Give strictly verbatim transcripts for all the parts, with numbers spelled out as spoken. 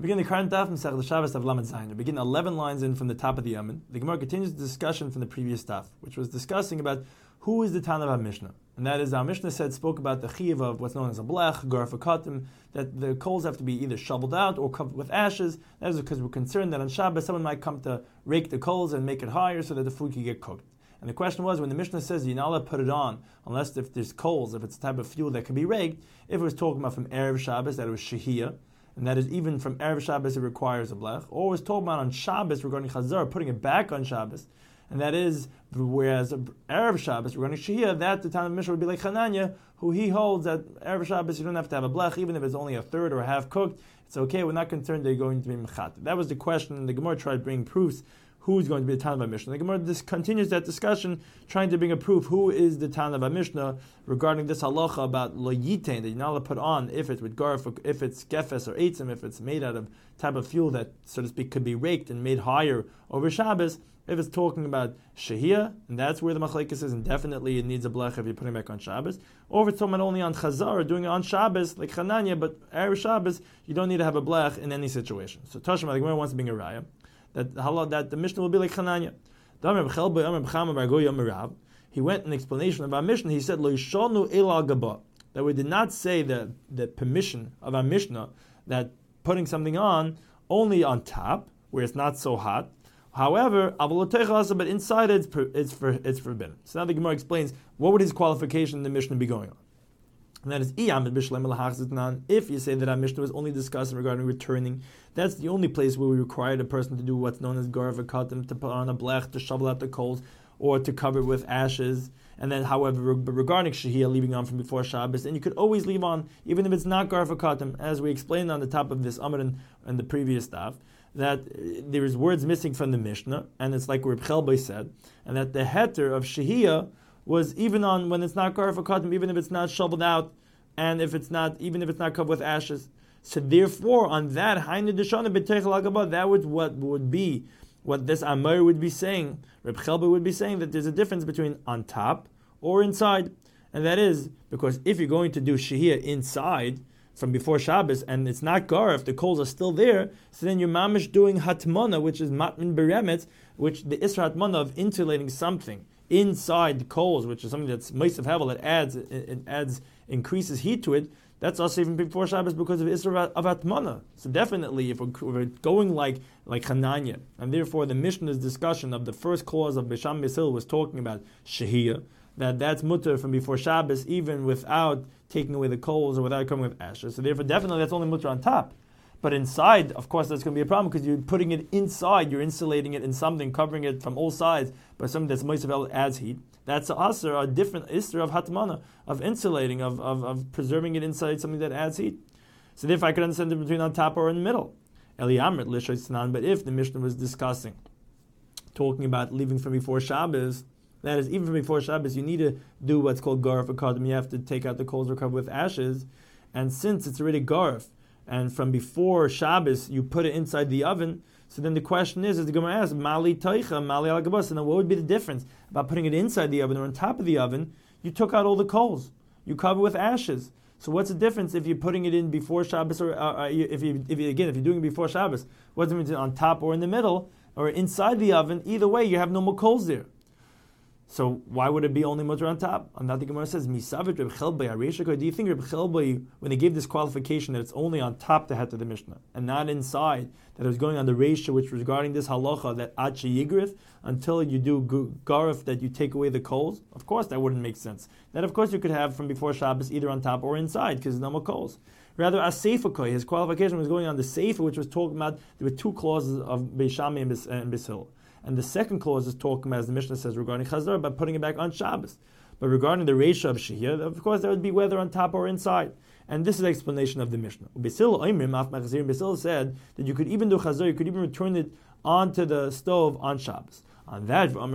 Begin the current daf Masechta Shabbos of Lamed Zayin. We begin eleven lines in from the top of the Yamin. The Gemara continues the discussion from the previous daf, which was discussing about who is the Tana of our Mishnah. And that is, our Mishnah said, spoke about the chiyuv of what's known as a blech, garf akatim, that the coals have to be either shoveled out or covered with ashes. That is because we're concerned that on Shabbos someone might come to rake the coals and make it higher so that the food can get cooked. And the question was, when the Mishnah says you're not allowed to put it on unless if there's coals, if it's a type of fuel that can be raked, if it was talking about from Erev Shabbos, that it was shehiyah, and that is even from Erev Shabbos it requires a blech, or it was talking about on Shabbos regarding Chazar, putting it back on Shabbos, and that is, whereas Erev Shabbos regarding shehiyah, that the time of Mishnah would be like Hananya, who he holds that Erev Shabbos you don't have to have a blech, even if it's only a third or a half cooked, it's okay, we're not concerned they're going to be mechat. That was the question, and the Gemara tried to bring proofs who's going to be the Tana of Mishnah. The Gemara this continues that discussion, trying to bring a proof who is the Tana of Mishnah regarding this halacha about lo yitain, that you're not allowed to put on if it's with garf, if it's gefes or eitzim, if it's made out of type of fuel that, so to speak, could be raked and made higher over Shabbos. If it's talking about shehiyah, and that's where the machlekes is, and definitely it needs a blech if you're putting it back on Shabbos. Or if it's talking about only on Chazar, or doing it on Shabbos, like Chananya, but Erev Shabbos, you don't need to have a blech in any situation. So Tashma, the Gemara wants to bring a raya that that the Mishnah will be like Chananya. He went in explanation of our Mishnah. He said, that we did not say the, the permission of our Mishnah that putting something on only on top, where it's not so hot. However, but inside it's, it's, for, it's forbidden. So now the Gemara explains, what would his qualification in the Mishnah be going on? And that is, if you say that our Mishnah was only discussing regarding returning, that's the only place where we required a person to do what's known as garv akatim, to put on a blech, to shovel out the coals, or to cover it with ashes. And then, however, regarding shehiyah, leaving on from before Shabbos, and you could always leave on, even if it's not garv akatim, as we explained on the top of this Amr and, and the previous stuff, that there is words missing from the Mishnah, and it's like Reb Chelbei said, and that the heter of shehiyah was even on when it's not garf akatim, even if it's not shoveled out, and if it's not, even if it's not covered with ashes. So therefore, on that Hainu Deshana B'Teichel Agabah, that would what would be what this Amar would be saying. Reb Chelbei would be saying that there's a difference between on top or inside, and that is because if you're going to do shehiyah inside from before Shabbos and it's not garf, the coals are still there, so then you're mamish doing hatmana, which is matmin beremet, which the isra hatmana of insulating something inside the coals, which is something that's meisav hevel, that adds it, it adds increases heat to it. That's also even before Shabbos because of isra of atmana. So definitely, if we're, we're going like like Hananya, and therefore the Mishnah's discussion of the first clause of Bisham Bisil was talking about shehiyah, that that's mutter from before Shabbos, even without taking away the coals or without coming with ashes. So therefore, definitely that's only mutter on top. But inside, of course, that's going to be a problem because you're putting it inside, you're insulating it in something, covering it from all sides by something that's moisav adds heat. That's a asr, a different isra of hatmana, of insulating, of, of, of preserving it inside something that adds heat. So therefore, I could understand the between on top or in the middle. Eliyamrit l'shoytzanan. But if the Mishnah was discussing, talking about leaving from before Shabbos, that is, even from before Shabbos, you need to do what's called garf akadim. You have to take out the coals or cover with ashes, and since it's already garf, and from before Shabbos you put it inside the oven, so then the question is, as the Gemara asks, Mali Taicha, Mali Al Gabas, and then what would be the difference about putting it inside the oven or on top of the oven? You took out all the coals, you cover with ashes. So what's the difference if you're putting it in before Shabbos, or uh, if you, if you again, if you're doing it before Shabbos? What's the difference on top or in the middle or inside the oven? Either way, you have no more coals there. So why would it be only mutter on top? And that the Gemara says, Misavit Reb Chelbei Arishaka. Do you think Reb Chelbei, when they gave this qualification that it's only on top the head of the Mishnah and not inside, that it was going on the Reisha, which was regarding this halacha that Ad Sheyigrith, until you do garif, that you take away the coals? Of course, that wouldn't make sense. That of course you could have from before Shabbos either on top or inside because there's no more coals. Rather, as Seifakoi, his qualification was going on the Seifa, which was talking about there were two clauses of Beishami and Bishil. And the second clause is talking about, as the Mishnah says, regarding Chazar, about putting it back on Shabbos. But regarding the ratio of Shehiyah, of course, that would be whether on top or inside. And this is the explanation of the Mishnah. Basil said that you could even do Chazar, you could even return it onto the stove on Shabbos. On that, that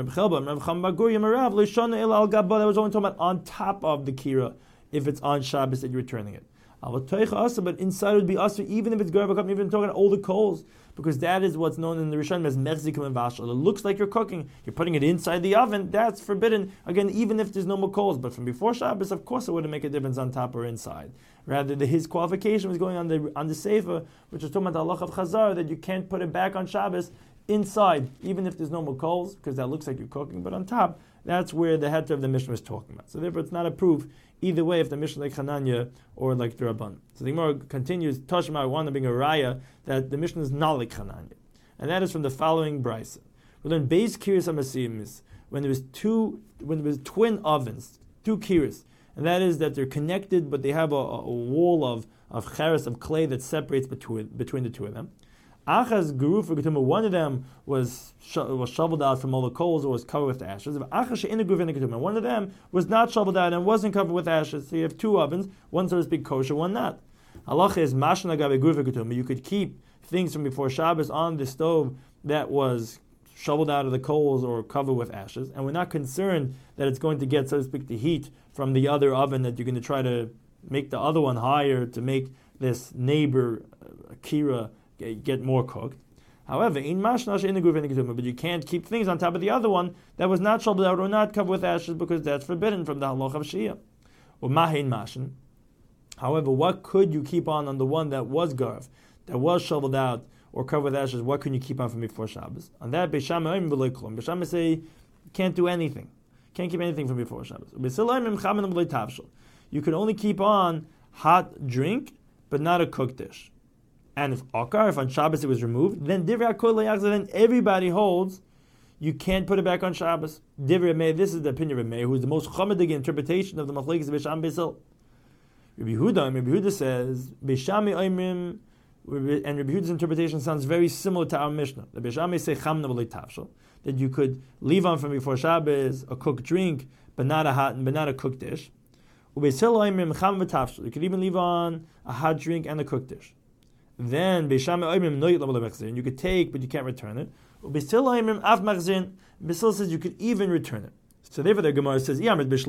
was only talking about on top of the Kira, if it's on Shabbos that you're returning it. But inside it would be usher, even if it's garba cup, even talking about all the coals, because that is what's known in the Rishonim as mechzikim and vashal. It looks like you're cooking, you're putting it inside the oven. That's forbidden. Again, even if there's no more coals, but from before Shabbos, of course, it wouldn't make a difference on top or inside. Rather, the, his qualification was going on the on the sefer, which is talking about the halach of chazar, that you can't put it back on Shabbos inside, even if there's no more coals, because that looks like you're cooking. But on top, that's where the heter of the Mishnah was talking about. So therefore, it's not a proof either way if the Mishnah like Hananya or like the Rabban. So the Gemara continues, Tashma, I want to bring a raya that the Mishnah is not like Hananya. And that is from the following brisa. We learn Beis Kiris HaMasimis, when there was two, when there was twin ovens, two kiris, and that is that they're connected, but they have a, a wall of of cheres, of clay that separates between between the two of them. Achaz Guruf Ketuma, one of them was sho- was shoveled out from all the coals or was covered with ashes. One of them was not shoveled out and wasn't covered with ashes. So you have two ovens, one so to speak kosher, one not. Halacha is mashna gabe Guruf Ketuma. You could keep things from before Shabbos on the stove that was shoveled out of the coals or covered with ashes, and we're not concerned that it's going to get, so to speak, the heat from the other oven, that you're going to try to make the other one higher to make this neighbor uh, kira get more cooked. However, in mashnash in the group, but you can't keep things on top of the other one that was not shoveled out or not covered with ashes, because that's forbidden from the halach of Shia. Or mahin mashin. However, what could you keep on on the one that was garv, that was shoveled out or covered with ashes? What can you keep on from before Shabbos? On that, Beis Shammai Beis say you can't do anything, can't keep anything from before Shabbos. You can only keep on hot drink, but not a cooked dish. And if akar, if on Shabbos it was removed, then divrei hakol le'yachzor, then everybody holds you can't put it back on Shabbos. Divrei Meir, this is the opinion of Meir, who is the most chamadig interpretation of the machlekes of Beis Shammai Beis Hillel. Rabbi Yehuda, Rabbi Yehuda says Beis Shammai oimrim, and Rabbi Yehuda's interpretation sounds very similar to our Mishnah. The Beis Shammai say chamna v'lo tavshel, that you could leave on from before Shabbos a cooked drink, but not a hot, but not a cooked dish. Ubeis Hillel oimrim cham v'tavshel, you could even leave on a hot drink and a cooked dish. Then Beis Shammai oimrim noyit lo mechzin, you could take, but you can't return it. Ubeis Hillel oimrim av mechzin, Beis Hillel says you could even return it. So therefore the Gemara says, if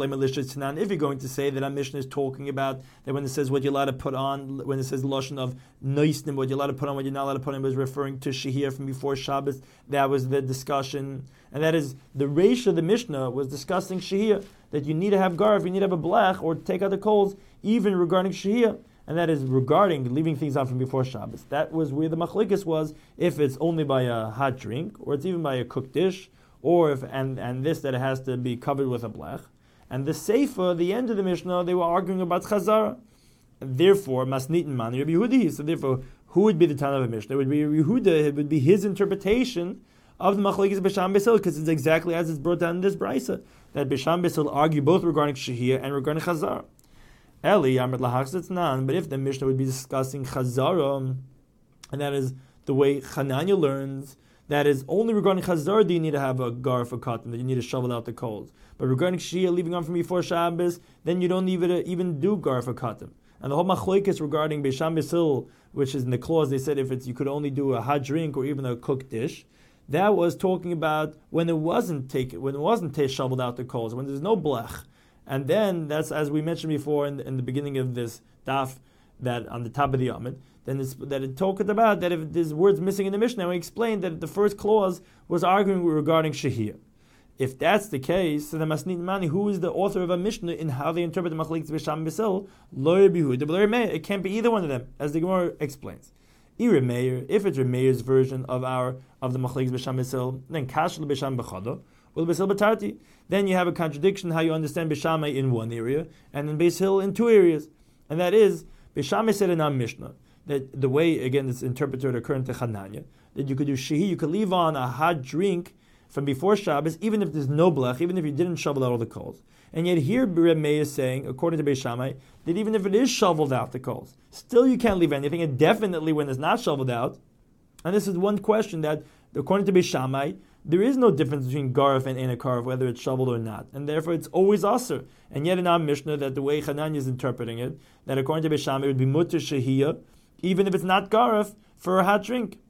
you're going to say that our Mishnah is talking about that when it says what you're allowed to put on, when it says the lashon of noisnim, what you're allowed to put on, what you're not allowed to put on, was referring to shehir from before Shabbos, that was the discussion. And that is, the reish of the Mishnah was discussing shehir, that you need to have garf, you need to have a blech, or take out the coals, even regarding shehir. And that is regarding leaving things on from before Shabbos. That was where the machlekes was, if it's only by a hot drink, or it's even by a cooked dish, or if and, and this that it has to be covered with a blech. And the Seifa, the end of the Mishnah, they were arguing about Chazara. Therefore, Masnitin Man, Rabbi Yehudi. So therefore, who would be the Tana of the Mishnah? It would be Rabbi Yehuda, it would be his interpretation of the Machlekes Beis Shammai Beis Hillel, because it's exactly as it's brought down in this Brisa, that Beis Shammai Beis Hillel argue both regarding Shehir and regarding Chazara. Eli, Amrit Lahachzitz Nan, but if the Mishnah would be discussing Chazara, and that is the way Chananya learns, that is only regarding Chazar do you need to have a gar for cotton, that you need to shovel out the coals. But regarding Shia leaving on from before Shabbos, then you don't even, even do gar for cotton. And the whole machlokes regarding Beis Shammai Beis Hillel, which is in the clause, they said if it's you could only do a hot drink or even a cooked dish, that was talking about when it wasn't taken, when it wasn't t- shoveled out the coals, when there's no blech. And then that's, as we mentioned before in the, in the beginning of this daf, that on the top of the Amid, then it's, that it talked about that if there's words missing in the Mishnah, we explained that the first clause was arguing regarding Shehir. If that's the case, so the Masnit Mani, who is the author of a Mishnah in how they interpret the Machlekes Beis Shammai Beis Hillel, Lo Rabbi Yehuda, but Rabbi Meir, it can't be either one of them, as the Gemara explains. Ira Meir, if it's Rabbi Meir's version of our of the Machlekes Beis Shammai Beis Hillel, then Kashal Beis Shammai B'chado, well Beis Hillel B'tarti. Then you have a contradiction how you understand Beis Shammai in one area and then Beis Hillel in two areas, and that is Beis Shammai said in our Mishnah that the way, again, it's interpreted according to Chananya, that you could do shehi, you could leave on a hot drink from before Shabbos, even if there's no blech, even if you didn't shovel out all the coals. And yet here Rabbi Meir is saying, according to Beis Shammai, that even if it is shoveled out the coals, still you can't leave anything, and definitely when it's not shoveled out. And this is one question that, according to Beis Shammai, there is no difference between garf and enakarv, whether it's shoveled or not, and therefore it's always aser. And yet in our Mishnah, that the way Chananya is interpreting it, that according to Beis Shammai, it would be mutter shehiyah, even if it's not garf, for a hot drink.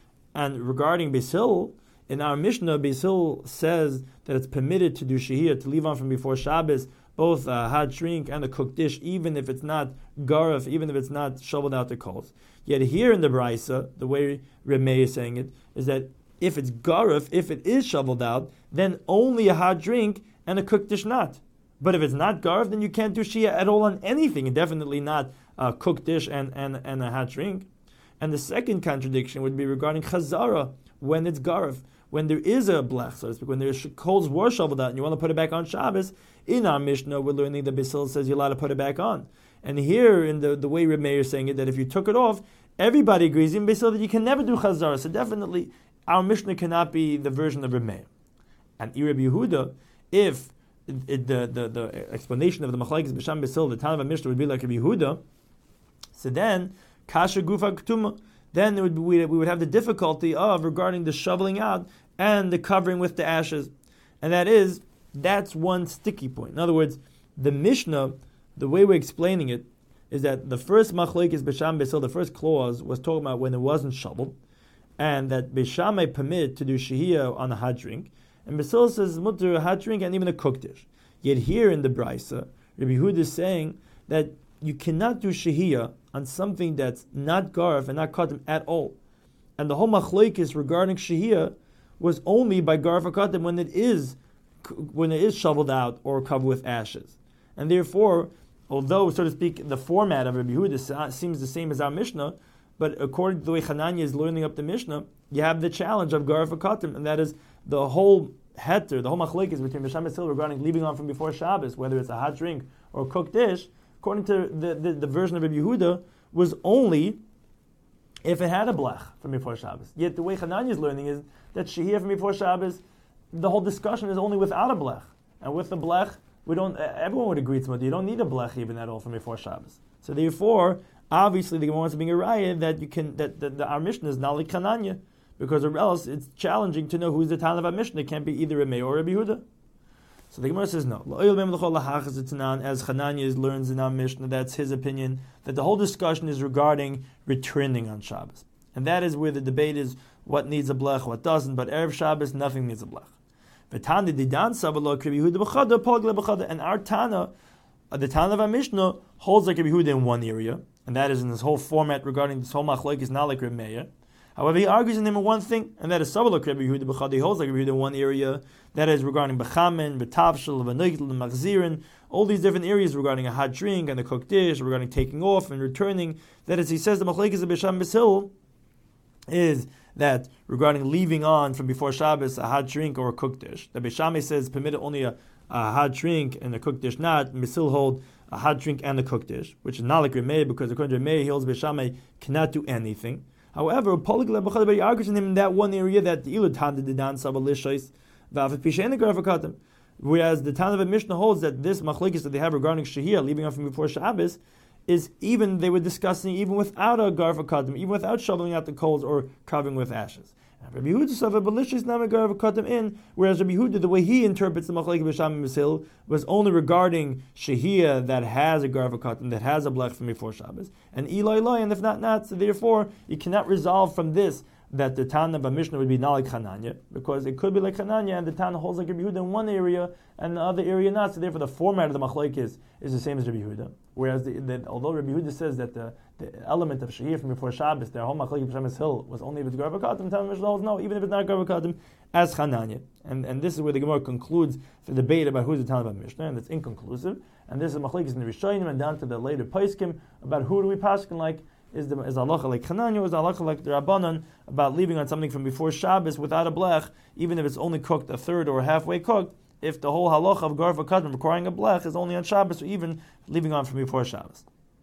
And regarding Beis Hillel, in our Mishnah, Beis Hillel says that it's permitted to do shehiyah, to leave on from before Shabbos, both a hot drink and a cooked dish, even if it's not garif, even if it's not shoveled out the coals. Yet here in the Braisa, the way Remei is saying it, is that if it's garif, if it is shoveled out, then only a hot drink and a cooked dish not. But if it's not garif, then you can't do shia at all on anything, and definitely not a cooked dish and, and, and a hot drink. And the second contradiction would be regarding chazara, when it's garif. When there is a blech, so to speak, when there's coals were shoveled out and you want to put it back on Shabbos, in our Mishnah we're learning that Basil says you're allowed to put it back on. And here, in the, the way Reb Meir is saying it, that if you took it off, everybody agrees in Basil that you can never do chazara. So definitely, our Mishnah cannot be the version of Reb Meir. And Reb Yehuda, if it, the, the the explanation of the Machlekes B'Sham Basil, the Tana of Mishnah would be like Reb Yehuda, so then kasha gufa ketuma. Then it would be, we would have the difficulty of regarding the shoveling out and the covering with the ashes. And that is, that's one sticky point. In other words, the Mishnah, the way we're explaining it, is that the first machlekes B'Sham Basil, the first clause, was talking about when it wasn't shoveled, and that Beishamai permitted to do shehiyah on a hot drink, and Basil says mutter a hot drink and even a cooked dish. Yet here in the Braisa, Rabbi Yehuda is saying that you cannot do shehiyah on something that's not garf and not katim at all. And the whole machlekes regarding shehiyah was only by garf or katim when it is when it is shoveled out or covered with ashes. And therefore, although, so to speak, the format of Rabbi Yehuda seems the same as our Mishnah, but according to the way Hananya is learning up the Mishnah, you have the challenge of garf or katim, and that is the whole heter, the whole machlekes between B'Sham Basil regarding leaving on from before Shabbos, whether it's a hot drink or a cooked dish, according to the, the, the version of Rabbi Yehuda, was only if it had a blech from before Shabbos. Yet the way Hananya is learning is that shehiyah from before Shabbos, the whole discussion is only without a blech. And with the blech, we don't. Everyone would agree to it. You don't need a blech even at all from before Shabbos. So therefore, obviously the Gemara wants to bring a raya that you can that, that, that our Mishnah is not like Hananya, because or else it's challenging to know who's the Tana of our Mishnah. It can't be either Rabbi or Rabbi Yehuda. So the Gemara says no. As Hananya learns in our Mishnah, that's his opinion, that the whole discussion is regarding returning on Shabbos. And that is where the debate is what needs a blech, what doesn't, but Erev Shabbos, nothing needs a blech. And our Tana, the Tana of our Mishnah, holds like Rabbi Yehuda in one area, and that is in this whole format regarding this whole machlokes is not like Rabbi Meir. However, he argues in him in one thing, and that is Savalok Rabbi Yehuda B'chad. He holds like Rabbi Yehuda in one area, that is regarding B'chamen, B'tavshel, B'nigel, B'machzirin, all these different areas regarding a hot drink and a cooked dish, regarding taking off and returning. That is, he says the machlokes of B'Sham Basil is that regarding leaving on from before Shabbos a hot drink or a cooked dish. The Beishamai says permitted only a, a hot drink and a cooked dish not. Basil hold a hot drink and a cooked dish, which is not like Remei, because according to Remei, he holds Beishamai cannot do anything. However, he argues in him in that one area that the Ilud Tan did dan sabalishais v'afet pishen the whereas the Tan of a Mishnah holds that this machlekes that they have regarding shehiyah, leaving off from before Shabbos, is even, they were discussing even without a garfa kadim, even without shoveling out the coals or covering with ashes. And Rabbi Yehuda suffered balishis nam garfa kadim in, whereas Rabbi Yehuda, the way he interprets the machlekes b'Sham Basil, was only regarding shehiyah that has a garfa kadim, that has a blech from before Shabbos, and Eloi Eloi, and if not, not. So therefore, you cannot resolve from this that the Tana of Mishnah would be not like Hananya, because it could be like Hananya, and the Tana holds like Rabbi Yehuda in one area, and the other area not. So therefore, the format of the machlekes is, is the same as Rabbi Yehuda. Whereas, the, the, although Rabbi Yehuda says that the, the element of shehiyah from before Shabbos, their whole machlekes b'Shem Hill was only if it's garva kadim, the Tana of Mishnah holds no, even if it's not garva kadim, as Hananya. And and this is where the Gemara concludes the debate about who's the Tana of Mishnah, and it's inconclusive. And this is machlekes in the Rishonim and down to the later Paiskim about who do we paskin like. Is the is halacha like Hananya, or is halacha like the Rabbanan about leaving on something from before Shabbos without a blech, even if it's only cooked a third or halfway cooked, if the whole halacha of garfa kadmon requiring a blech is only on Shabbos, or even leaving on from before Shabbos.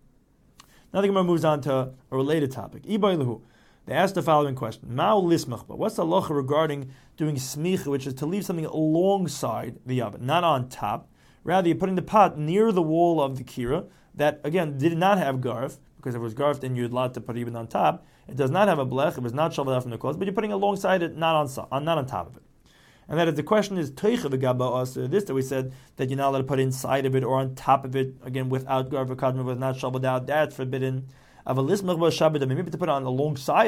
Now the Gemara moves on to a related topic. Ibayluhu. They asked the following question: Ma'u lismachba? What's the halacha regarding doing smicha, which is to leave something alongside the oven, not on top? Rather, you're putting the pot near the wall of the kira that again did not have garf. Because if it was garfed in, you're allowed to put it even on top. It does not have a blech. It was not shoveled out from the clothes, but you're putting it alongside it, not on, on not on top of it. And that is the question is teicha v'gaba also this that we said that you're not allowed to put inside of it or on top of it again without garf or kadma, with not shoveled out. That's forbidden. Maybe to put it on alongside it.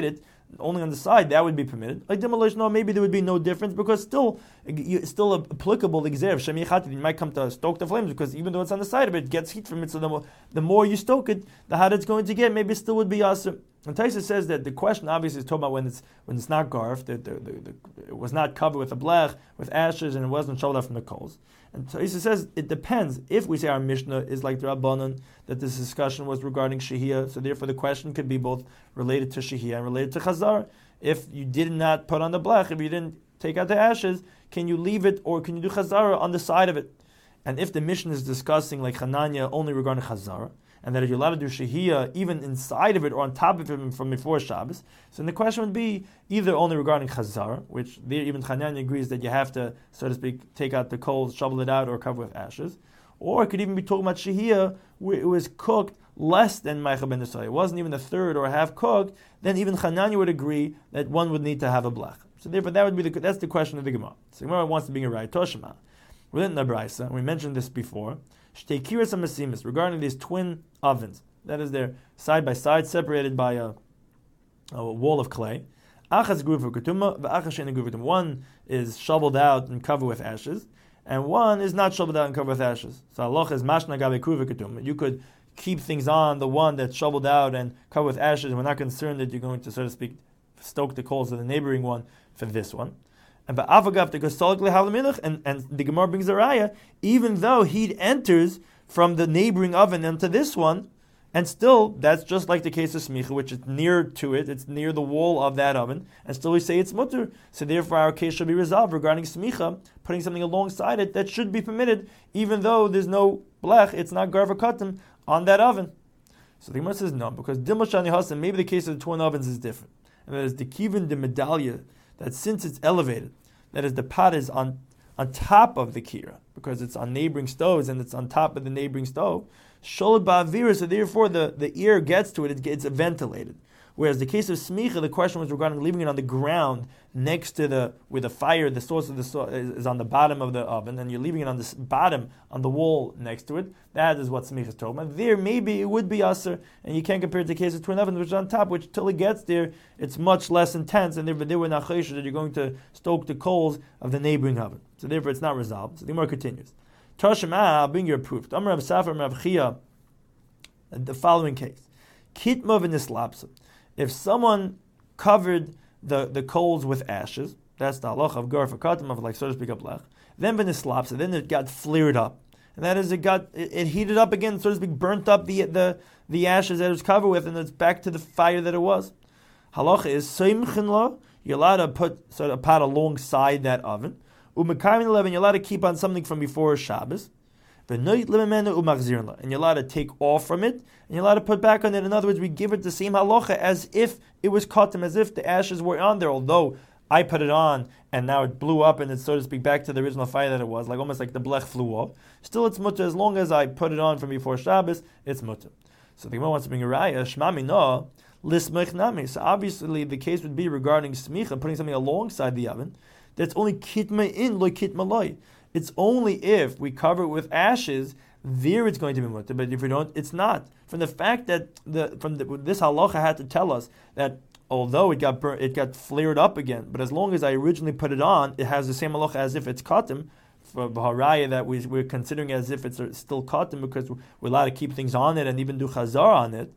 only on the side, that would be permitted. Like demolish, no, maybe there would be no difference because still, it's still applicable. The gzeir shemi chatid, you might come to stoke the flames because even though it's on the side of it, it gets heat from it. So the more, the more you stoke it, the hotter it's going to get. Maybe it still would be asur. And Taisa says that the question obviously is talking about when it's when it's not garf, the, the, the, the, it was not covered with a blech, with ashes, and it wasn't shoveled out from the coals. And Taisa says it depends. If we say our Mishnah is like the Rabbanan, that this discussion was regarding Shehiyah, so therefore the question could be both related to Shehiyah and related to Chazar. If you did not put on the blech, if you didn't take out the ashes, can you leave it or can you do Chazara on the side of it? And if the Mishnah is discussing like Hananya only regarding Chazara, and that if you're allowed to do Shehiyah even inside of it or on top of it from before Shabbos, so then the question would be either only regarding Chazar, which there even Chananya agrees that you have to, so to speak, take out the coals, shovel it out, or cover with ashes, or it could even be talking about Shehiyah where it was cooked less than Meicha ben Nesai. It wasn't even a third or a half cooked, then even Chananya would agree that one would need to have a blech. So therefore that would be the, that's the question of the Gemara. So Gemara wants to bring a right Toshima. Within the Braisa, we mentioned this before, Shteikiras and Masimis, regarding these twin ovens, that is, they're side by side, separated by a, a wall of clay. Achas grufa ketuma, v'achas she'ena grufa ketuma. One is shoveled out and covered with ashes, and one is not shoveled out and covered with ashes. So Allah is mashna gabe grufa ketuma. You could keep things on the one that's shoveled out and covered with ashes, and we're not concerned that you're going to, so to speak, stoke the coals of the neighboring one for this one. And and, and the Gemara brings a raya, even though heat enters from the neighboring oven into this one, and still that's just like the case of smicha, which is near to it, it's near the wall of that oven, and still we say it's mutter. So therefore our case should be resolved regarding smicha, putting something alongside it that should be permitted, even though there's no blech, it's not garva katim on that oven. So the Gemara says no, because dimashani hasan, maybe the case of the twin ovens is different, and that is the kivin de medallia, that since it's elevated, that is, the pot is on on top of the kira, because it's on neighboring stoves and it's on top of the neighboring stove, sholad ba'avira, so therefore the, the air gets to it, it gets ventilated. Whereas the case of smicha, the question was regarding leaving it on the ground next to the, where the fire, the source of the so, is, is on the bottom of the oven, and you're leaving it on the bottom, on the wall next to it. That is what smicha is talking about. There, maybe it would be aser, and you can't compare it to the case of twin ovens, which is on top, which till it gets there, it's much less intense, and therefore there were not chayshah that you're going to stoke the coals of the neighboring oven. So therefore it's not resolved. So the Gemara continues. Tashema, I'll bring your proof. Amar Rav Safar, Rav Chia, the following case. Kitma v'nislapsa. If someone covered the, the coals with ashes, that's the halacha of garfa katam, of like so to speak a blech, then v'nislapsa, then it got flared up. And that is, it got it, it heated up again, so to speak, burnt up the the, the ashes that it was covered with, and it's back to the fire that it was. Halacha is seimchin lo, you're allowed to put sort of a pot alongside that oven. U'mekayim eleven, you're allowed to keep on something from before Shabbos. And you're allowed to take off from it, and you're allowed to put back on it. In other words, we give it the same halacha as if it was katim, as if the ashes were on there, although I put it on and now it blew up and it's, so to speak, back to the original fire that it was, like almost like the blech flew off. Still it's mutter, as long as I put it on from before Shabbos, it's mutter. So the Gemara wants to bring a raya, shmami no, lismich nami. So obviously the case would be regarding smicha, putting something alongside the oven, that's only kitma in, loy kitma loy. It's only if we cover it with ashes, there it's going to be mutter. But if we don't, it's not. From the fact that the from the, this halacha had to tell us that although it got burnt, it got flared up again, but as long as I originally put it on, it has the same halacha as if it's katim. For Baharaya, that we, we're considering as if it's still katim because we're allowed to keep things on it and even do chazar on it.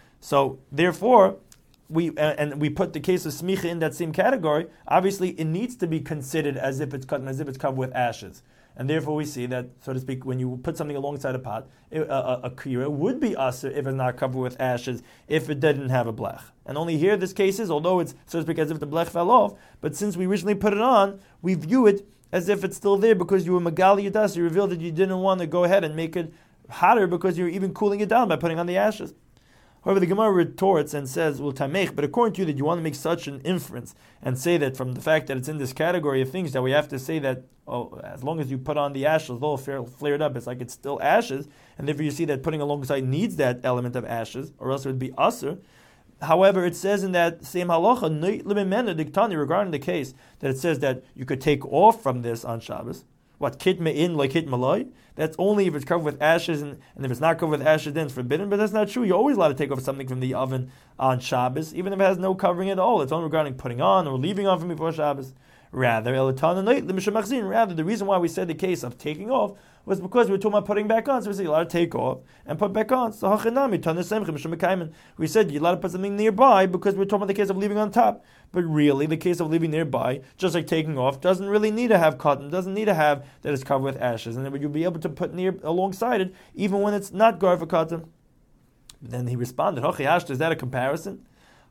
So therefore, we uh, and we put the case of smicha in that same category. Obviously, it needs to be considered as if it's cut as if it's covered with ashes, and therefore we see that, so to speak, when you put something alongside a pot, it, a, a, a kira would be aser if it's not covered with ashes, if it didn't have a blech. And only here this case is, although it's, so to speak, as if the blech fell off, but since we originally put it on, we view it as if it's still there because you were magali yadas, you revealed that you didn't want to go ahead and make it hotter because you're even cooling it down by putting on the ashes. However, the Gemara retorts and says, well, tamech, but according to you, that you want to make such an inference and say that from the fact that it's in this category of things that we have to say that, oh, as long as you put on the ashes, although flared up, it's like it's still ashes, and therefore you see that putting alongside needs that element of ashes, or else it would be aser. However, it says in that same halacha, regarding the case, that it says that you could take off from this on Shabbos, What, kitme in like kitme loy? That's only if it's covered with ashes, and, and if it's not covered with ashes, then it's forbidden. But that's not true. You're always allowed to take off something from the oven on Shabbos, even if it has no covering at all. It's only regarding putting on or leaving on from before Shabbos. Rather, rather, the reason why we said the case of taking off was because we were talking about putting back on. So we said you're allowed to take off and put back on. So we said you're allowed to put something nearby because we're talking about the case of leaving on top. But really, the case of leaving nearby, just like taking off, doesn't really need to have cotton, doesn't need to have that it's covered with ashes. And then you'll be able to put near alongside it, even when it's not guard for cotton. Then he responded, is that a comparison?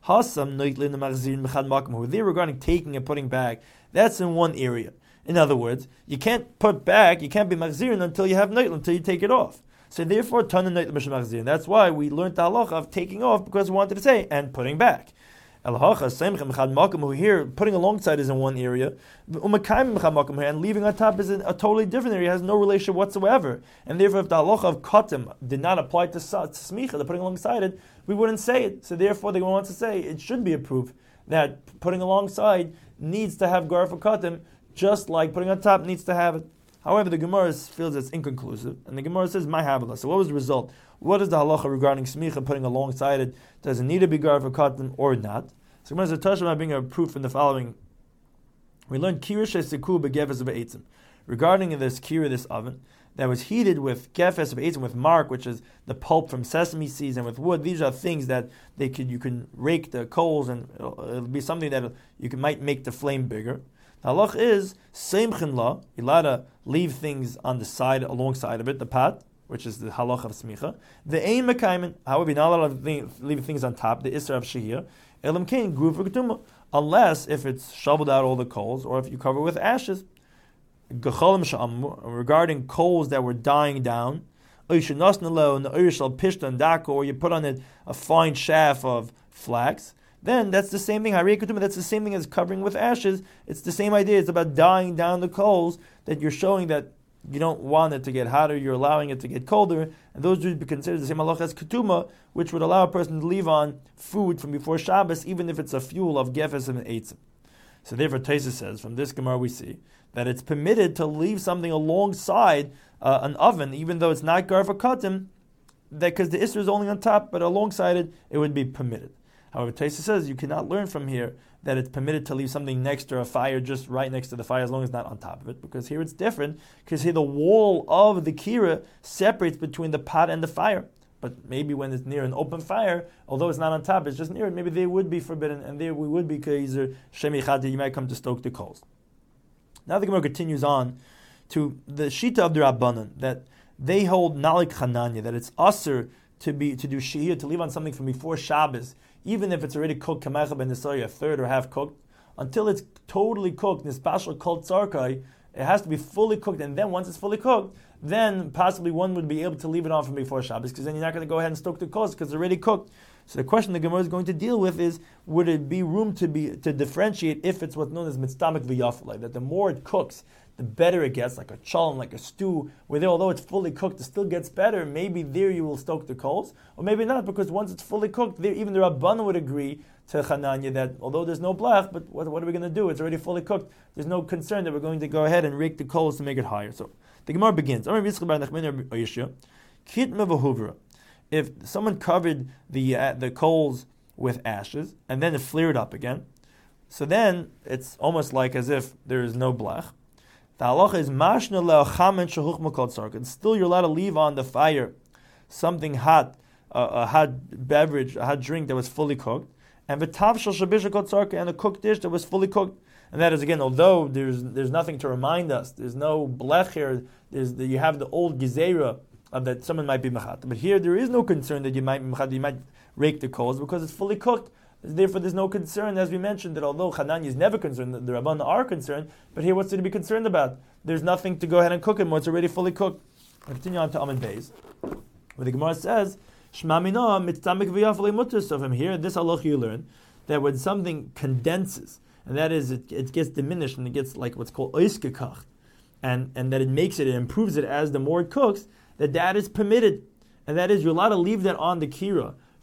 There regarding taking and putting back, that's in one area. In other words, you can't put back, you can't be machzirin until you have neitl, until you take it off. So therefore, ton of neitl mishum machzirin. That's why we learned the halacha of taking off, because we wanted to say, and putting back. Here, putting alongside is in one area, and leaving on top is in a totally different area. It has no relation whatsoever. And therefore, if the halacha of kotim did not apply to smicha, the putting alongside it, we wouldn't say it. So therefore, they want to say it should be a proof that putting alongside needs to have gar for kotim, just like putting on top needs to have it. However, the Gemara feels it's inconclusive, and the Gemara says, "My habla." So, what was the result? What is the halacha regarding smicha putting alongside it? Does it need to be gar for cotton or not? So, Gemara says, "Tashma being a proof in the following." We learned kirish esiku begefes of eitzim regarding this kira, this oven that was heated with gefes of eitzim, with mark, which is the pulp from sesame seeds, and with wood. These are things that they could you can rake the coals, and it'll, it'll be something that you can might make the flame bigger. The halach is seimchen la. You're allowed to leave things on the side, alongside of it, the pat, which is the halach of smicha. The ein mekaymen. However, you're not allowed to leave things on top. The isra of shehir. Elam kain gruv v'getuma. Unless if it's shoveled out all the coals, or if you cover it with ashes. Gecholim sha'am, regarding coals that were dying down. Or you put on it a fine chaff of flax. Then that's the same thing. That's the same thing as covering with ashes. It's the same idea. It's about dying down the coals, that you're showing that you don't want it to get hotter, you're allowing it to get colder, and those would be considered the same halacha as ketuma, which would allow a person to leave on food from before Shabbos, even if it's a fuel of gefes and eitzim. So therefore, Taisa says, from this Gemara we see that it's permitted to leave something alongside uh, an oven, even though it's not gar for katim, that because the isra is only on top, but alongside it, it would be permitted. However, Taisa says you cannot learn from here that it's permitted to leave something next to a fire, just right next to the fire, as long as it's not on top of it. Because here it's different, because here the wall of the kira separates between the pot and the fire. But maybe when it's near an open fire, although it's not on top, it's just near it, maybe they would be forbidden, and there we would be kaizer shemichati, you might come to stoke the coals. Now the Gemara continues on to the shita of the Rabbanan, that they hold nalik chananya, that it's usher to be to do shehir, to leave on something from before Shabbos, even if it's already cooked, kamacha ben nisari, a third or half cooked, until it's totally cooked, nispashal kol tzarkai, it has to be fully cooked, and then once it's fully cooked, then possibly one would be able to leave it on from before Shabbos, because then you're not going to go ahead and stoke the coals, because it's already cooked. So the question the Gemara is going to deal with is, would it be room to be to differentiate if it's what's known as mitztamek v'yafalei, that the more it cooks, the better it gets, like a cholent, like a stew, where there, although it's fully cooked, it still gets better. Maybe there you will stoke the coals, or maybe not, because once it's fully cooked, there even the Rabbanan would agree to Chananya that although there's no blach, but what, what are we going to do? It's already fully cooked. There's no concern that we're going to go ahead and rake the coals to make it higher. So the Gemara begins. If someone covered the uh, the coals with ashes and then it flared up again, so then it's almost like as if there is no blach. The halacha is mashna le'achamen shehuch makol tzarka. And still you're allowed to leave on the fire something hot, uh, a hot beverage, a hot drink that was fully cooked, and v'tav shel shabish kol tzarka, and a cooked dish that was fully cooked. And that is again, although there's there's nothing to remind us, there's no blech here. There's the, you have the old gezerah of that someone might be machat, but here there is no concern that you might be machat, you might rake the coals because it's fully cooked. Therefore, there's no concern, as we mentioned, that although Chananya is never concerned, the Rabbanan are concerned, but here what's there to be concerned about? There's nothing to go ahead and cook it more, it's already fully cooked. I continue on to Amud Beis, where the Gemara says, Shma mina mitztamek v'yafalei mutter. So from here, this halach you learn, that when something condenses, and that is, it, it gets diminished, and it gets like what's called oiskekacht, and, and that it makes it, it improves it as the more it cooks, that that is permitted. And that is, you're allowed to leave that on the kira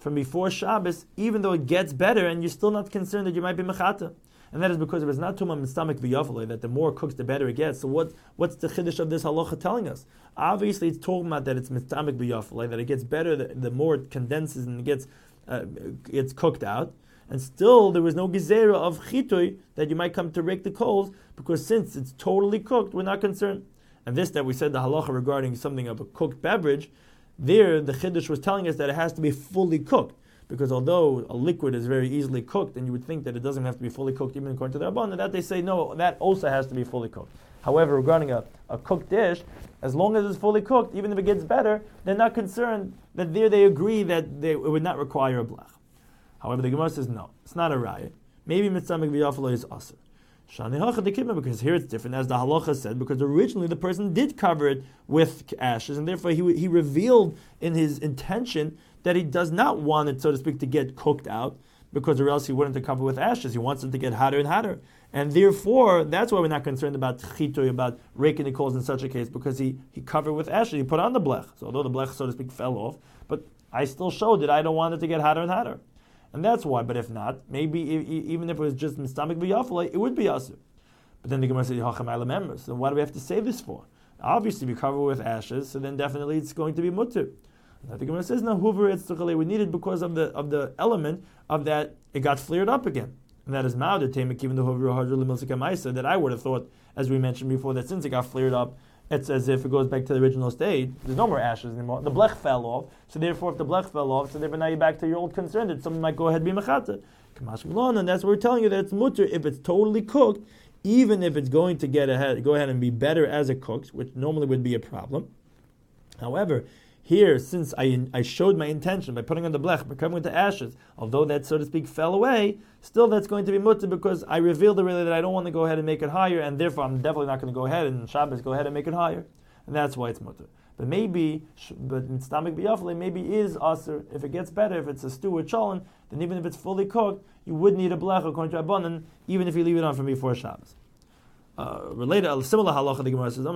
from before Shabbos, even though it gets better, and you're still not concerned that you might be mechata. And that is because if it's not too much stomach v'yafalei, that the more cooks, the better it gets. So what, what's the chiddush of this halacha telling us? Obviously, it's talking about that it's stomach v'yafalei, that it gets better the, the more it condenses and it gets uh, it's cooked out. And still, there was no gezerah of chitui that you might come to rake the coals, because since it's totally cooked, we're not concerned. And this that we said the halacha regarding something of a cooked beverage, there the chiddush was telling us that it has to be fully cooked. Because although a liquid is very easily cooked, and you would think that it doesn't have to be fully cooked even according to the Rabbanan, that they say no, that also has to be fully cooked. However, regarding a, a cooked dish, as long as it's fully cooked, even if it gets better, they're not concerned that there they agree that they, it would not require a blech. However, the Gemara says no, it's not a raya. Maybe mitzamek v'yafalo is aser. Shani hacha dekima, because here it's different, as the halacha said, because originally the person did cover it with ashes, and therefore he he revealed in his intention that he does not want it, so to speak, to get cooked out, because or else he wouldn't have covered with ashes. He wants it to get hotter and hotter. And therefore, that's why we're not concerned about chitoy, about raking the coals in such a case, because he, he covered with ashes, he put on the blech. So although the blech, so to speak, fell off, but I still showed that I don't want it to get hotter and hotter. And that's why, but if not, maybe even if it was just mistamik v'yafalei, it would be asur. But then the Gemara says, Hacham ala members. So why do we have to say this for? Obviously, we cover with ashes, so then definitely it's going to be mutter. And the Gemara says, no, hoover it's we need it because of the of the element of that it got flared up again. And that is ma'ader temek, even the hoover harder lemilsika ma'isa, that I would have thought, as we mentioned before, that since it got flared up, it's as if it goes back to the original state. There's no more ashes anymore. The blech fell off, so therefore, if the blech fell off, so therefore now you're back to your old concern that someone might go ahead and be mechata. Kamash Milon, and that's what we're telling you, that it's mutter if it's totally cooked, even if it's going to get ahead, go ahead and be better as it cooks, which normally would be a problem. However, here, since I I showed my intention by putting on the blech, by covering with the ashes, although that, so to speak, fell away, still that's going to be mutter because I revealed already that I don't want to go ahead and make it higher, and therefore I'm definitely not going to go ahead and Shabbos go ahead and make it higher. And that's why it's mutter. But maybe, but in stomach b'yafle, maybe is aser, if it gets better, if it's a stew or cholent, then even if it's fully cooked, you would need a blech according to Rabbanan, even if you leave it on from before Shabbos. Uh, related, a similar halacha, the Gemara says,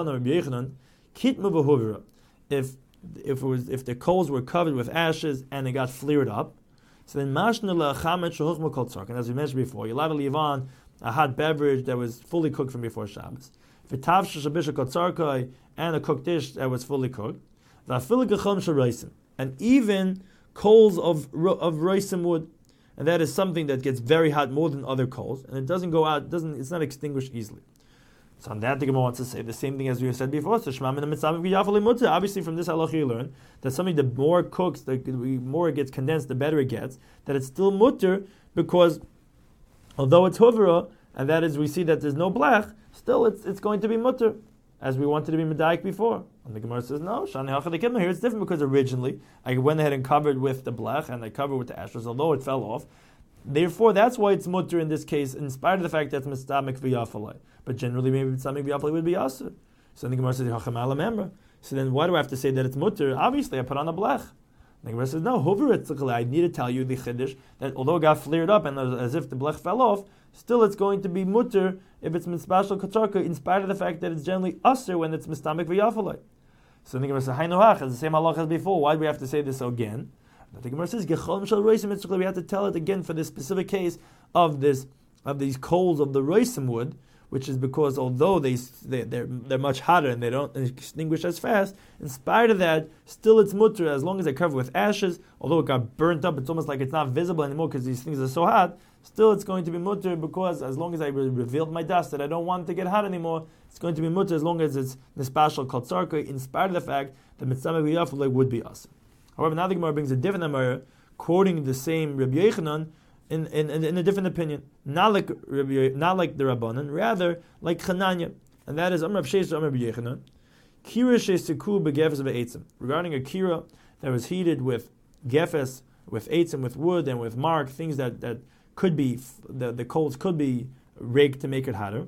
if If it was, if the coals were covered with ashes and they got flared up, so then mashna lechamet shehuchma kol tzarkan. As we mentioned before, you're allowed to leave on a hot beverage that was fully cooked from before Shabbos. If it tavsha shabisha kol tzarkai and a cooked dish that was fully cooked, v'afilu gechom shareisim, and even coals of of reisim wood, and that is something that gets very hot more than other coals, and it doesn't go out, doesn't it's not extinguished easily. So on that, the Gemara wants to say the same thing as we said before. So obviously, from this halacha you learn that something the more cooks, the more it gets condensed, the better it gets. That it's still mutter because although it's hovera, and that is we see that there's no blech, still it's it's going to be mutter, as we wanted to be medayik before. And the Gemara says no. Here it's different because originally I went ahead and covered with the blech and I covered with the ashes, although it fell off. Therefore, that's why it's mutter in this case, in spite of the fact that it's mistamik v'yafalei. But generally, maybe mistamik v'yafalei would be asur. So then the Gemara says, Hacham ala memra. So then why do I have to say that it's mutter? Obviously, I put on a blech. The Gemara says, no, hover it. I need to tell you the chiddush that although it got flared up and as if the blech fell off, still it's going to be mutter if it's mispashal katarka, in spite of the fact that it's generally asur when it's mistamik v'yafalei. So then the Gemara says, Hainohach, it's the same halach as before. Why do we have to say this again? The Gemara says, we have to tell it again for this specific case of this of these coals of the roisim wood, which is because although they, they they're they're much hotter and they don't extinguish as fast, in spite of that, still it's mutter as long as they cover with ashes. Although it got burnt up, it's almost like it's not visible anymore because these things are so hot. Still, it's going to be mutter because as long as I re- revealed my dust that I don't want it to get hot anymore, it's going to be mutter as long as it's nispashal kol tzarka, in spite of the fact that mitzvah v'yafalei would be us. However, now the Gemara brings a different Amar, quoting the same Rabbi Yochanan in, in, in, in a different opinion. Not like Rabbi, not like the Rabbanan, rather like Chananya. And that is Amar B'Sheish Amar Rabbi Yochanan. Kira she'siku begefes ve'etzim. Regarding a kira that was heated with gefes, with eitzim, with wood, and with mark, things that, that could be, the, the coals could be raked to make it hotter.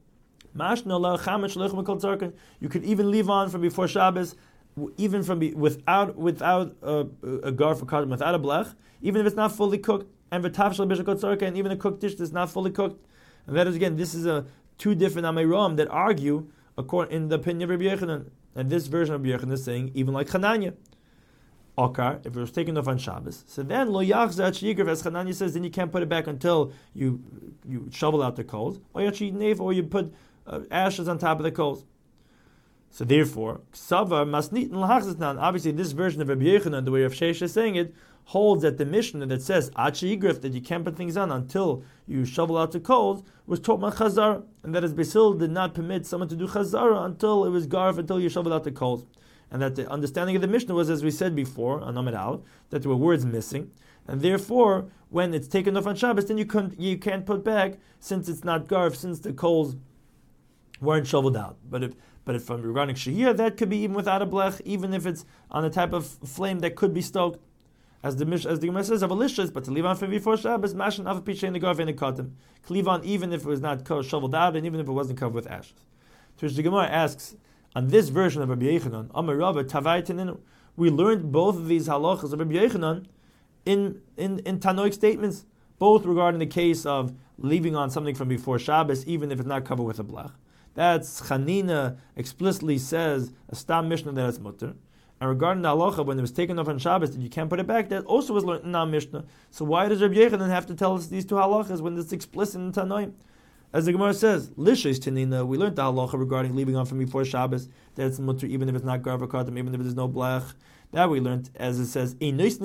You could even leave on from before Shabbos, even from be, without without uh, a gar for carbon, without a blech, even if it's not fully cooked, and v'tavshel b'shakot tzarka, and even a cooked dish that's not fully cooked. And that is again, this is a two different Ameiram that argue according in the opinion of Rabbi Yochanan. And this version of Rabbi Yochanan is saying even like Chananya. Okar, if it was taken off on Shabbos, so then lo yachzat shigrif, as Chananya says, then you can't put it back until you you shovel out the coals, or you put uh, ashes on top of the coals. So therefore, Ksavar masnit l'hachzatnan. Obviously, this version of Rabbi Yochanan, the way Rav Shesha is saying it, holds that the Mishnah that says ad shigrif, that you can't put things on until you shovel out the coals, was taught by Chazar, and that as Basil did not permit someone to do Chazara until it was garf, until you shovel out the coals. And that the understanding of the Mishnah was, as we said before, on Amid Al, that there were words missing, and therefore, when it's taken off on Shabbos, then you can't you can't put back, since it's not garf, since the coals weren't shoveled out. But if but if from regarding shehiyah, that could be even without a blech, even if it's on a type of flame that could be stoked, as the as the Gemara says of alishas. But to leave on for before Shabbos, mashin av pishay in the garf and the katim, leave on even if it was not shoveled out, and even if it wasn't covered with ashes. To which the Gemara asks, on this version of Rabbi Yochanan, Amar Rava Tavai, we learned both of these halachas of Rabbi Yochanan in in in Tanoic statements, both regarding the case of leaving on something from before Shabbos, even if it's not covered with a blech. That's Chanina explicitly says a stam mishnah that it's mutter. And regarding the halacha, when it was taken off on Shabbos, that you can't put it back, that also was learned in our mishnah. So why does Rabbi Yochanan have to tell us these two halachas when it's explicit in Tanoim? As the Gemara says, Lishis Tanina, we learned the halacha regarding leaving on from before Shabbos, that it's mutter even if it's not garva kartam, even if there's no blech. That we learned, as it says,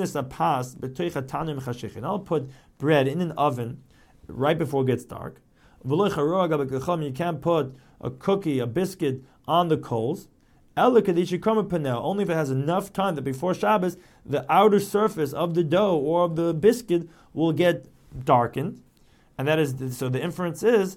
I'll put bread in an oven right before it gets dark. You can't put a cookie, a biscuit on the coals. Only if it has enough time that before Shabbos, the outer surface of the dough or of the biscuit will get darkened. And that is, the, so the inference is,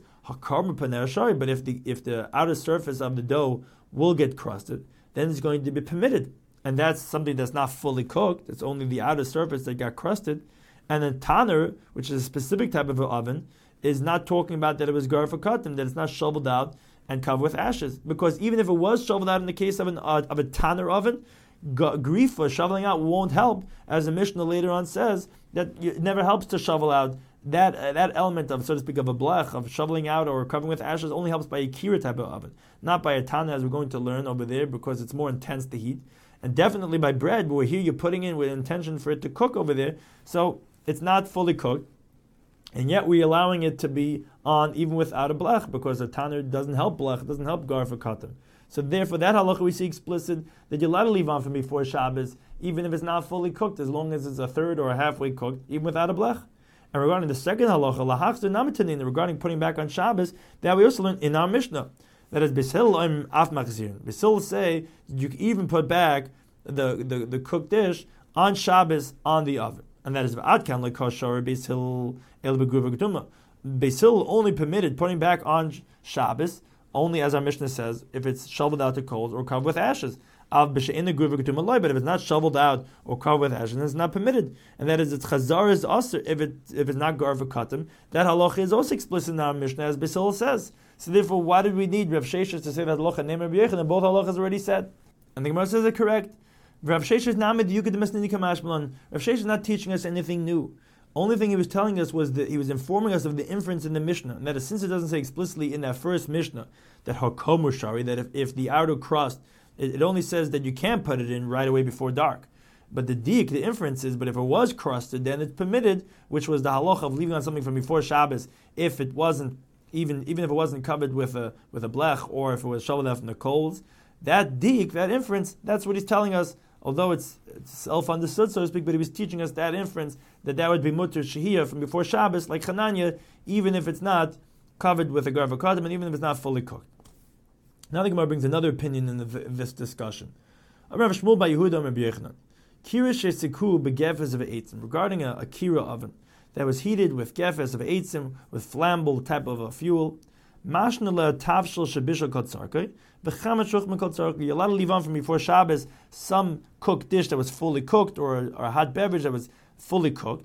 but if the if the outer surface of the dough will get crusted, then it's going to be permitted. And that's something that's not fully cooked. It's only the outer surface that got crusted. And a tanner, which is a specific type of an oven, is not talking about that it was gar for cotton, that it's not shoveled out and covered with ashes. Because even if it was shoveled out in the case of an uh, of a tanner oven, grifa, shoveling out, won't help. As the Mishnah later on says, that it never helps to shovel out. That uh, that element of, so to speak, of a blech, of shoveling out or covering with ashes, only helps by a kira type of oven, not by a tana, as we're going to learn over there, because it's more intense, the heat. And definitely by bread, but here you're putting in with intention for it to cook over there, so it's not fully cooked, and yet we're allowing it to be on even without a blech, because a tanner doesn't help blech, it doesn't help gar for katan. So therefore, that halacha we see explicit that you're allowed to leave on from before Shabbos, even if it's not fully cooked, as long as it's a third or a halfway cooked, even without a blech. And regarding the second halacha, lahachzer namitanin, regarding putting back on Shabbos, that we also learned in our Mishnah, that is Besil im af machzirin. Besil say you can even put back the, the, the cooked dish on Shabbos on the oven, and that is v'adkan lekosher Besil el begruva geduma. Besil only permitted putting back on Shabbos only, as our Mishnah says, if it's shoveled out to coals or covered with ashes. But if it's not shoveled out or covered with ashes, then it's not permitted. And that is, it's chazar is also if it if it's not gar v'katim. That halacha is also explicit in our Mishnah, as Basil says. So therefore, why did we need Rav Sheshes to say that halacha name Rabbi Yochanan? Both halachas already said, and the Gemara says it correct. Rav Sheshes namid yukad mesninika mashmalan. Rav Sheshes is not teaching us anything new. Only thing he was telling us was that he was informing us of the inference in the Mishnah, and that is, since it doesn't say explicitly in that first Mishnah that hakomu shari, that if, if the outer crust, it, it only says that you can't put it in right away before dark. But the dik, the inference is, but if it was crusted, then it's permitted, which was the halacha of leaving on something from before Shabbos, if it wasn't, even even if it wasn't covered with a with a blech, or if it was shoveled out from the coals. That dik, that inference, that's what he's telling us. Although it's, it's self-understood, so to speak, but he was teaching us that inference, that that would be mutter shehiyah from before Shabbos, like Chananya, even if it's not covered with a garva kadam, and even if it's not fully cooked. Now the Gemara brings another opinion in, the, in this discussion. Rav Shmuel bar Yehuda Rabbi Yochanan, kira shesiku begefes of eitzim, regarding a, a kira oven that was heated with gefes of eitzim, with flammable type of a fuel. Mashnala tavshel shabishal kotzarkei. You're allowed to leave on from before Shabbos some cooked dish that was fully cooked, or, or a hot beverage that was fully cooked.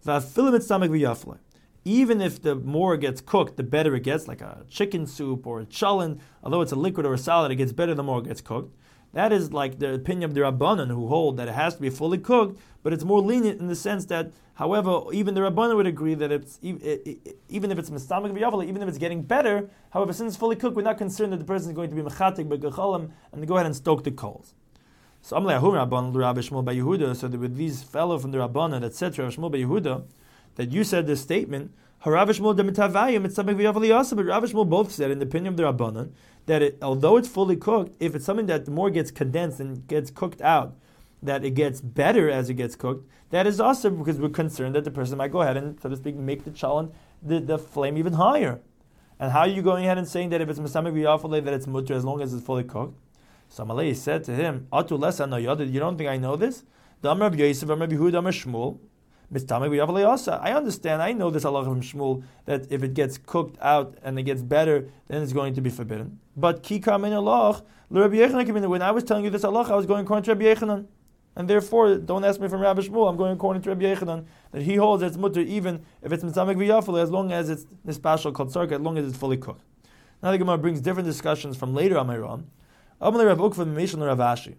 Even if the more it gets cooked, the better it gets, like a chicken soup or a cholent, although it's a liquid or a solid, it gets better the more it gets cooked. That is like the opinion of the Rabbanan, who hold that it has to be fully cooked, but it's more lenient in the sense that, however, even the Rabbanan would agree that it's even if it's mistamik v'yavala, even if it's getting better, however, since it's fully cooked, we're not concerned that the person is going to be mechatik b'gecholim and go ahead and stoke the coals. So I'm like, Rabban Rabbi Shmuel by Yehuda. So there were these fellow from the Rabbanan that said to Rabbi Shmuel by Yehuda that you said this statement. Harav Shmuel demitavayim it's something v'yavaliyasa. But Rabbi Shmuel both said in the opinion of the Rabbanan that it, although it's fully cooked, if it's something that more gets condensed and gets cooked out, that it gets better as it gets cooked, that is also because we're concerned that the person might go ahead and, so to speak, make the chalent, the, the flame even higher. And how are you going ahead and saying that if it's Mesamik v'yafalei that it's mutter as long as it's fully cooked? So Amalei said to him, Atu lesa no yodid, you don't think I know this? The Amar of Yosef, Amar of Yehuda, Amar Shmuel, Mistamik v'yafalei asa. I understand, I know this halacha from Shmuel, that if it gets cooked out and it gets better, then it's going to be forbidden. But Kika min halach, l'Rabbi Yechanan, when I was telling you this halacha, I was going according to Rabbi Yechanan. And therefore, don't ask me from Rabbi Shmuel, I'm going according to Rabbi Yechanan, that he holds that it's mutter even if it's Mitzamek v'yafalei, as long as it's nispashal kol tzarka, as long as it's fully cooked. Now the Gemara brings different discussions from later Amiram. Amalei Rav Ukva Mishal Rav Ashi.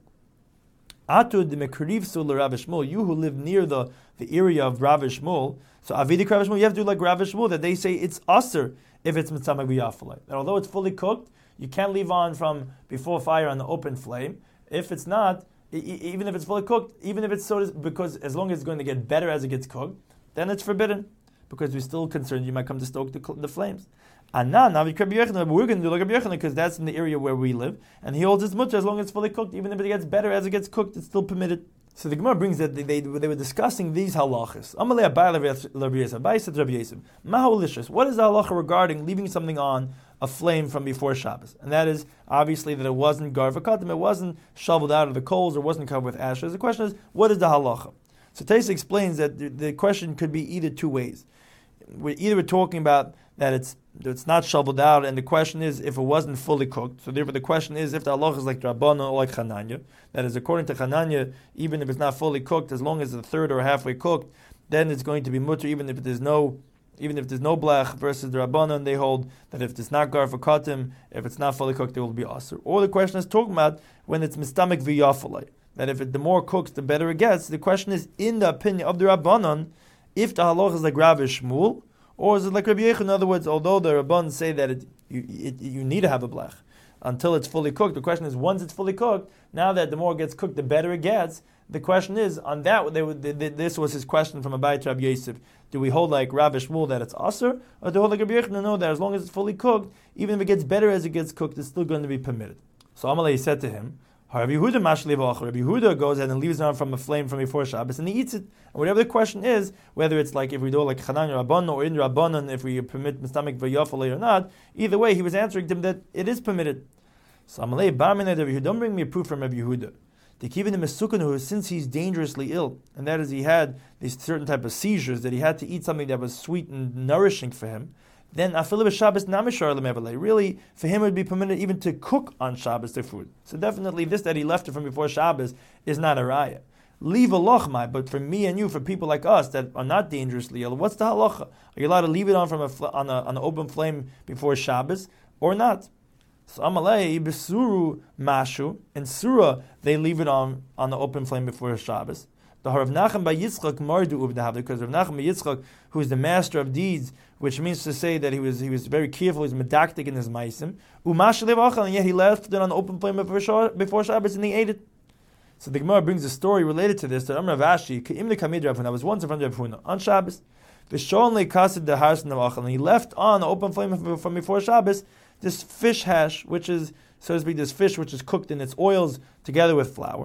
Atu de mekriv su l'Rav Shmuel, you who live near the, the area of Rav Shmuel, so Avidik Rav Shmuel, you have to do like Rav Shmuel, that they say it's aser if it's Mitzamek v'yafalei. That although it's fully cooked, you can't leave on from before fire on the open flame. If it's not, even if it's fully cooked, even if it's so, because as long as it's going to get better as it gets cooked, then it's forbidden, because we're still concerned you might come to stoke the, the flames. And now, now we're going to do like Rabbi Yechanan, because that's in the area where we live, and he holds it's mutter as long as it's fully cooked, even if it gets better as it gets cooked, it's still permitted. So the Gemara brings that they, they, they were discussing these halachas. Amalei Abai Rabbi Yosef, Abai said Rabbi Yosef, Maholishus, what is the halacha regarding leaving something on a flame from before Shabbos? And that is obviously that it wasn't gar v'katim, it wasn't shoveled out of the coals, or wasn't covered with ashes. The question is, what is the halacha? So Taisa explains that the, the question could be either two ways. We're either we're talking about that it's it's not shoveled out, and the question is if it wasn't fully cooked. So therefore the question is if the halacha is like Rabbanan or like Chananya. That is, according to Chananya, even if it's not fully cooked, as long as it's a third or halfway cooked, then it's going to be mutter, even if there's no even if there's no blech, versus the Rabbanan, they hold that if it's not gar v'katim, if it's not fully cooked, it will be aser. Or the question is talking about when it's mistamek v'yafalei, that if it, the more cooks, the better it gets. The question is, in the opinion of the Rabbanan, if the halacha is like Rav Shmuel, or is it like Rabbi Yechanan? In other words, although the Rabbanan say that it, you, it, you need to have a blech until it's fully cooked, the question is, once it's fully cooked, now that the more it gets cooked, the better it gets. The question is, on that, they would, they, they, this was his question from Abai to Rabbi Yosef. Do we hold like Rav Shmuel that it's aser, or do we hold like Rabbi Yechanan? No, that as long as it's fully cooked, even if it gets better as it gets cooked, it's still going to be permitted. So Amalei said to him, Rabbi Yehuda mashlev Rabbi Yehuda goes ahead and leaves it on from a flame from before Shabbos, and he eats it. And whatever the question is, whether it's like if we do like Chanan Rabbanan or in Rabbanan, if we permit mistamek v'yafalei or not, either way, he was answering to him that it is permitted. So Amalei barminei Rabbi Yehuda, don't bring me a proof from Rabbi Yehuda. They keep him a since he's dangerously ill, and that is he had these certain type of seizures that he had to eat something that was sweet and nourishing for him. Then afilu b'Shabbos namishar lemevalei. Really, for him it would be permitted even to cook on Shabbos the food. So definitely this that he left it from before Shabbos is not a raya. Leave a lochmai, but for me and you, for people like us that are not dangerously ill, what's the halacha? Are you allowed to leave it on from a fl- on a on an open flame before Shabbos or not? So Amalei besuru mashu, in Surah they leave it on on the open flame before Shabbos. The Rav Nachman by Yitzchak mardu ubdahav, because Rav Nachman by Yitzchak, who is the master of deeds, which means to say that he was he was very careful, he was medactic in his meisim. Umash levachal, and yet he left it on the open flame before Shabbos and he ate it. So the Gemara brings a story related to this. That Amar Vashi Ka'im the Kamid Rav Huna, I was once in front of Rav Huna on Shabbos. The Shon le kasid the hars nevachal, and he left on the open flame from before Shabbos this fish hash, which is, so to speak, this fish which is cooked in its oils together with flour.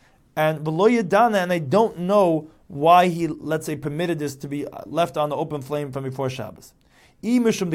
And v'lo yadana, and I don't know why he, let's say, permitted this to be left on the open flame from before Shabbos. I don't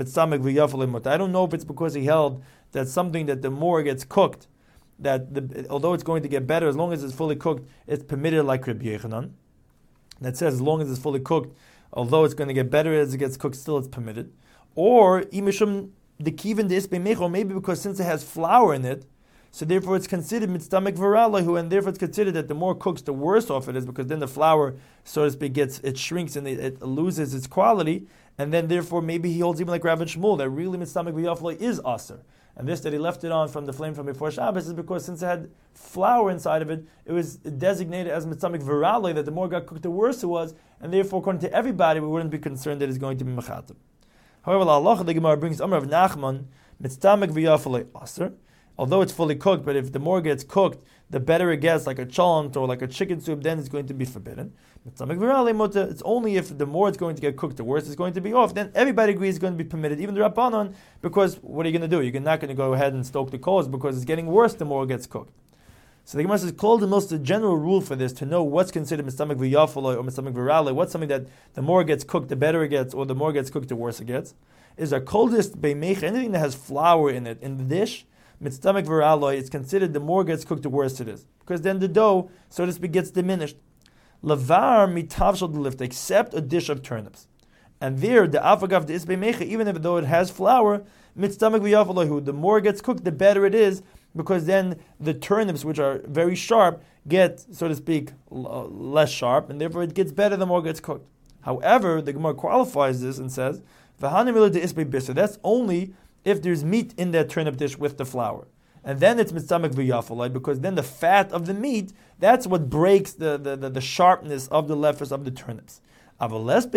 know if it's because he held that something that the more it gets cooked, that the, although it's going to get better, as long as it's fully cooked, it's permitted like Rabbi Yechanan. That says as long as it's fully cooked, although it's going to get better as it gets cooked, still it's permitted. Or imishum the kivin de isbemecho, maybe because since it has flour in it, so therefore it's considered mitzamek v'ralahu, and therefore it's considered that the more cooks, the worse off it is, because then the flour, so to speak, gets it shrinks and it, it loses its quality, and then therefore maybe he holds even like Rav Shmuel that really mitzamek v'yafalei is aser. And this that he left it on from the flame from before Shabbos is because since it had flour inside of it, it was designated as mitzamek v'ralahu, that the more it got cooked, the worse it was, and therefore according to everybody, we wouldn't be concerned that it's going to be mechatam. However, Allah the Gemara brings Amar of Nachman mitzamek v'yafalei aser. although it's fully cooked, but if the more gets cooked, the better it gets, like a cholent or like a chicken soup, then it's going to be forbidden. It's only if the more it's going to get cooked, the worse it's going to be off. Then everybody agrees it's going to be permitted, even the Rabbanon, because what are you going to do? You're not going to go ahead and stoke the coals because it's getting worse the more it gets cooked. So the Gemara says, "Kol the most the general rule for this to know what's considered mistamik v'yafaloi or mistamik v'raloi, what's something that the more it gets cooked, the better it gets, or the more it gets cooked, the worse it gets, is a coldest beimech, anything that has flour in it in the dish, mistamik v'raloi, it's considered the more it gets cooked, the worse it is, because then the dough, so to speak, gets diminished. Lavar mitavshal delift, except a dish of turnips, and there the afagav the is beimecha, even if though it has flour, mistamik v'yafaloi, the more it gets cooked, the better it is. Because then the turnips, which are very sharp, get, so to speak, l- less sharp, and therefore it gets better the more it gets cooked. However, the Gemara qualifies this and says, that's only if there's meat in that turnip dish with the flour. And then it's mitzamek v'yafalai, because then the fat of the meat, that's what breaks the, the, the, the sharpness of the lefers of the turnips. But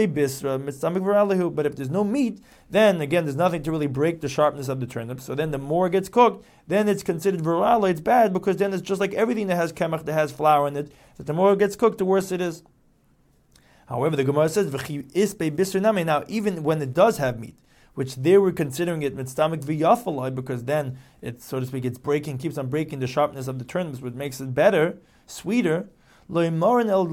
if there's no meat, then again there's nothing to really break the sharpness of the turnip. So then the more it gets cooked, then it's considered virala. It's bad because then it's just like everything that has kemach, that has flour in it. That the more it gets cooked, the worse it is. However, the Gemara says now even when it does have meat, which they were considering it mitztamik v'yafalai, because then it, so to speak, it's breaking, keeps on breaking the sharpness of the turnips, which makes it better, sweeter. And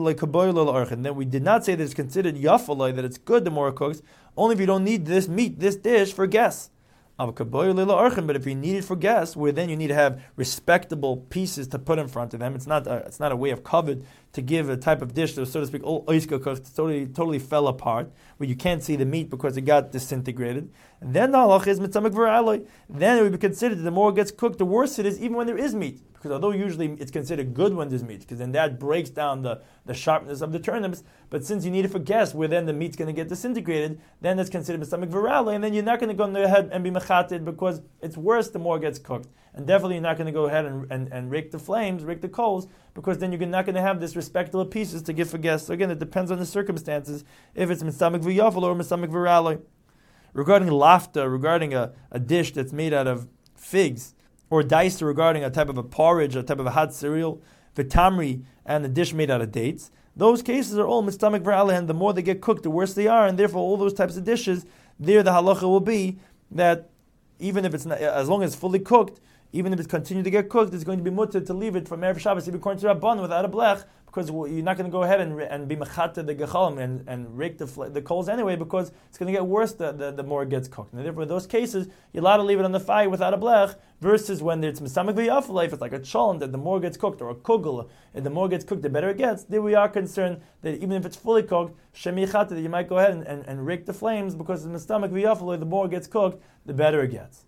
then we did not say that it's considered yafalai, that it's good the more it cooks, only if you don't need this meat, this dish for guests. But if you need it for guests, where then you need to have respectable pieces to put in front of them, it's not a, it's not a way of covet to give a type of dish that, so to speak, all oiska cooked, totally, totally fell apart, where you can't see the meat because it got disintegrated. And then the halach is mitzamek v'raloi. Then it would be considered that the more it gets cooked, the worse it is, even when there is meat. Because although usually it's considered good when there's meat, because then that breaks down the, the sharpness of the turnips, but since you need it for guests, where then the meat's going to get disintegrated, then it's considered mitzamek v'raloi, and then you're not going to go ahead and be mechated, because it's worse the more it gets cooked. And definitely you're not going to go ahead and, and, and rake the flames, rake the coals, because then you're not going to have this respectable pieces to give for guests. So again, it depends on the circumstances, if it's mitzamek v'yafal or mitzamek v'raloi. Regarding lafta, regarding a, a dish that's made out of figs, or daisa regarding a type of a porridge, a type of a hot cereal, vitamri, and a dish made out of dates, those cases are all mitzamek v'raloi, and the more they get cooked, the worse they are, and therefore all those types of dishes, there the halacha will be that even if it's not, as long as it's fully cooked, even if it's continued to get cooked, it's going to be mutter to leave it from Erev Shabbos, even according to Rabban, without a blech, because you're not going to go ahead and, and be mechata the gechalim and, and rake the, the coals anyway, because it's going to get worse the, the, the more it gets cooked. And therefore, in those cases, you're allowed to leave it on the fire without a blech, versus when it's misamik v'yafalei, if it's like a cholent, that the more it gets cooked, or a kugel, and the more it gets cooked, the better it gets. There we are concerned that even if it's fully cooked, shemichata, that you might go ahead and, and, and rake the flames, because it's misamik v'yafalei, the more it gets cooked, the better it gets.